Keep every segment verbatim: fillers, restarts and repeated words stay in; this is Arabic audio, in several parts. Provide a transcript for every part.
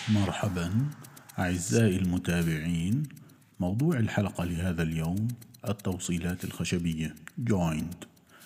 مرحبا أعزائي المتابعين. موضوع الحلقة لهذا اليوم التوصيلات الخشبية جوينت،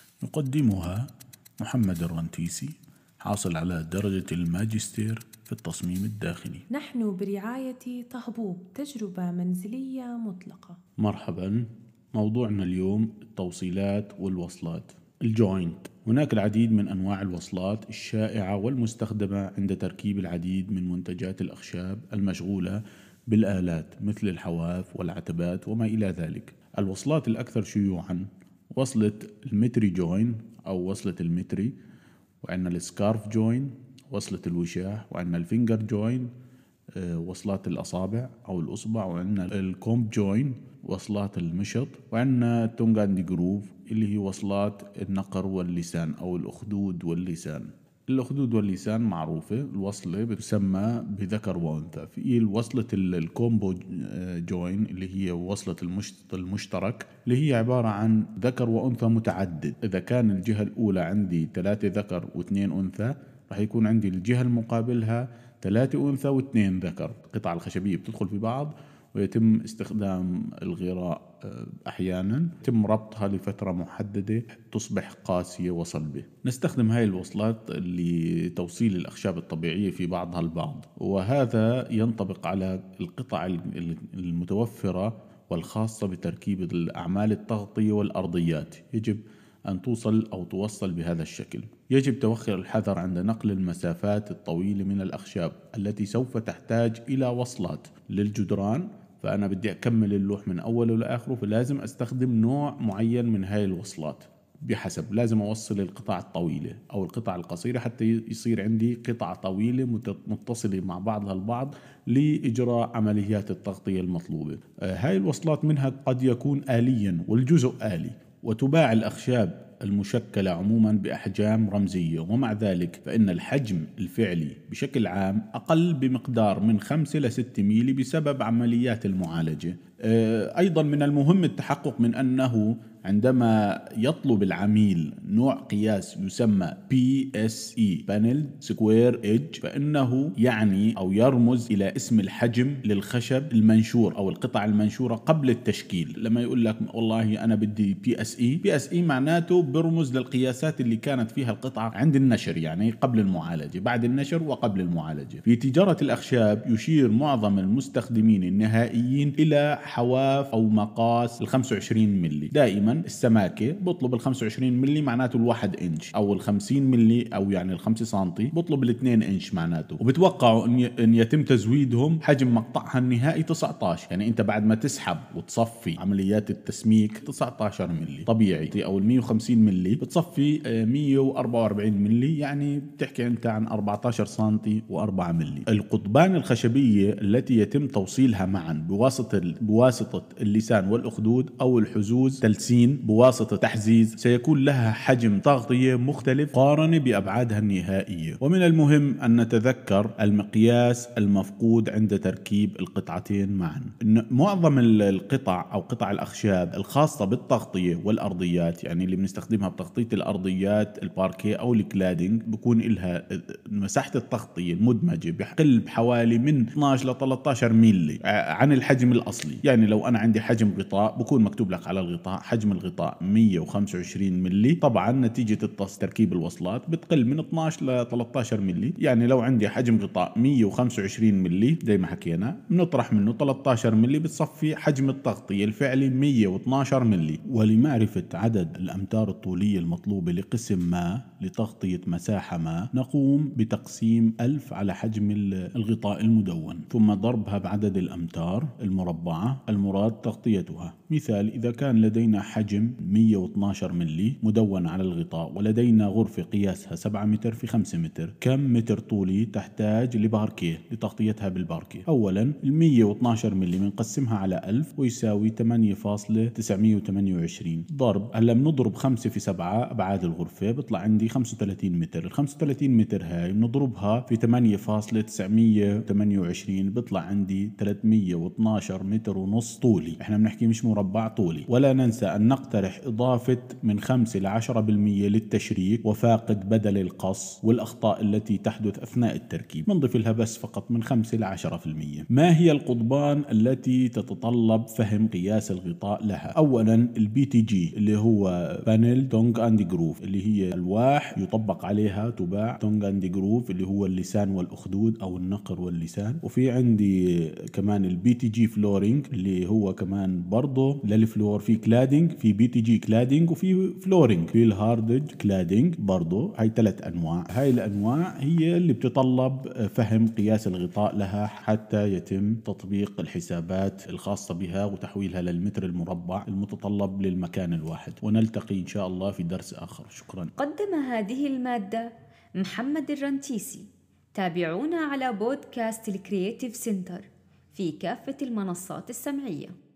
يقدمها محمد الرنتيسي، حاصل على درجة الماجستير في التصميم الداخلي. نحن برعاية طهبوب، تجربة منزلية مطلقة. مرحبا. موضوعنا اليوم التوصيلات والوصلات الجوينت. هناك العديد من أنواع الوصلات الشائعة والمستخدمة عند تركيب العديد من منتجات الأخشاب المشغولة بالآلات مثل الحواف والعتبات وما إلى ذلك. الوصلات الأكثر شيوعا وصلة المتري جوين أو وصلة المتري، وعندنا السكارف جوين وصلة الوشاح، وعندنا الفينجر جوين وصلات الأصابع أو الأصبع، وعندنا الكومب جوين وصلات المشط، وعندنا التونغاندي جروف اللي هي وصلات النقر واللسان أو الأخدود واللسان. الأخدود واللسان معروفة، الوصلة بتسمى بذكر وأنثى. في الوصلة الكومبو جوين اللي هي وصلة المشط المشترك، اللي هي عبارة عن ذكر وأنثى متعدد. إذا كان الجهة الأولى عندي ثلاثة ذكر واثنين أنثى، راح يكون عندي الجهة المقابلها ثلاثة أنثى واثنين ذكر. القطع الخشبية بتدخل في بعض ويتم استخدام الغراء أحيانا، يتم ربطها لفترة محددة تصبح قاسية وصلبة. نستخدم هاي الوصلات لتوصيل الأخشاب الطبيعية في بعضها البعض، وهذا ينطبق على القطع المتوفرة والخاصة بتركيب الأعمال التغطية والأرضيات. يجب أن توصل أو توصل بهذا الشكل. يجب توخي الحذر عند نقل المسافات الطويلة من الأخشاب التي سوف تحتاج إلى وصلات للجدران. فأنا بدي أكمل اللوح من أوله لآخره، فلازم أستخدم نوع معين من هاي الوصلات بحسب. لازم أوصل القطع الطويلة أو القطع القصيرة حتى يصير عندي قطع طويلة متصلة مع بعضها البعض لإجراء عمليات التغطية المطلوبة. هاي الوصلات منها قد يكون آليا والجزء آلي، وتباع الأخشاب المشكلة عموما بأحجام رمزية، ومع ذلك فإن الحجم الفعلي بشكل عام أقل بمقدار من خمسة لستة ميلي بسبب عمليات المعالجة. أيضا من المهم التحقق من أنه عندما يطلب العميل نوع قياس يسمى بي إس إي Panel Square Edge، فإنه يعني أو يرمز إلى اسم الحجم للخشب المنشور أو القطع المنشورة قبل التشكيل. لما يقول لك والله أنا بدي بي إس إي، بي إس إي معناته برمز للقياسات اللي كانت فيها القطعة عند النشر، يعني قبل المعالجة، بعد النشر وقبل المعالجة. في تجارة الأخشاب يشير معظم المستخدمين النهائيين إلى حواف أو مقاس ال خمسة وعشرين ملي. دائما السماكة بطلب ال خمسة وعشرين ملي معناته الواحد إنش، أو ال خمسين ملي أو يعني ال خمسة سنتي بطلب الاثنين إنش معناته. وبتوقعوا أن يتم تزويدهم حجم مقطعها النهائي تسعة عشر، يعني أنت بعد ما تسحب وتصفي عمليات التسميك تسعة عشر ملي طبيعي، أو ال مية وخمسين ملي بتصفي مية وأربعة وأربعين ملي، يعني بتحكي أنت عن أربعة عشر سنتي وأربعة ملي. القضبان الخشبية التي يتم توصيلها معا بواسطة بواسطة اللسان والأخدود أو الحزوز تلسين بواسطة تحزيز سيكون لها حجم تغطية مختلف قارنة بأبعادها النهائية. ومن المهم أن نتذكر المقياس المفقود عند تركيب القطعتين معا. إن معظم القطع أو قطع الأخشاب الخاصة بالتغطية والأرضيات، يعني اللي بنستخدمها بتغطية الأرضيات الباركيه أو الكلادينج، بكون إلها مساحة التغطية المدمجة بقل بحوالي من اثناشر ل ثلاثة عشر ميلي عن الحجم الأصلي. يعني لو أنا عندي حجم غطاء بكون مكتوب لك على الغطاء حجم الغطاء مية وخمسة وعشرين ملي. طبعا نتيجة تركيب الوصلات بتقل من اثناشر ل ثلاثة عشر ملي. يعني لو عندي حجم غطاء مية وخمسة وعشرين ملي زي ما حكينا، بنطرح منه ثلاثة عشر ملي بتصفي حجم التغطية الفعلي مية واثناشر ملي. ولمعرفة عدد الأمتار الطولية المطلوبة لقسم ما لتغطية مساحة ما، نقوم بتقسيم ألف على حجم الغطاء المدون ثم ضربها بعدد الأمتار المربعة المراد تغطيتها. مثال: إذا كان لدينا حجم مية واثناشر ملي مدون على الغطاء ولدينا غرفة قياسها سبعة متر في خمسة متر، كم متر طولي تحتاج لباركيه لتغطيتها بالباركيه؟ أولا ال مية واثناشر ملي بنقسمها على ألف ويساوي ثمانية فاصلة تسعمية وثمانية وعشرين ضرب، هلا بنضرب خمسة خمسة في سبعة أبعاد الغرفة بيطلع عندي خمسة وثلاثين متر. ال خمسة وثلاثين متر هاي بنضربها في ثمانية فاصلة تسعمية وثمانية وعشرين بيطلع عندي ثلاثمية واثناشر متر ونص طولي. احنا بنحكي مش مربع، طولي. ولا ننسى أن نقترح إضافة من خمسة إلى عشرة بالمية للتشريك وفاقد بدل القص والأخطاء التي تحدث أثناء التركيب، بنضيف لها بس فقط من خمسة إلى عشرة بالمية. ما هي القضبان التي تتطلب فهم قياس الغطاء لها؟ أولا البي تي جي اللي هو بانل تونغ اند جروف، اللي هي ألواح يطبق عليها تباع تونغ اند جروف، اللي هو اللسان والأخدود أو النقر واللسان. وفي عندي كمان البي تي جي فلورينج اللي هو كمان برضه للفلور. في كلادينج، في بي تي جي كلادينج وفي فلورينج، في الهاردج كلادينج برضه. هاي ثلاث أنواع. هاي الأنواع هي اللي بتطلب فهم قياس الغطاء لها حتى يتم تطبيق الحسابات الخاصة بها وتحويلها للمتر المربع المتطلب للمكان الواحد. ونلتقي إن شاء الله في درس آخر. شكرا. قدم هذه المادة محمد الرنتيسي. تابعونا على بودكاست الكرياتيف سنتر في كافة المنصات السمعية.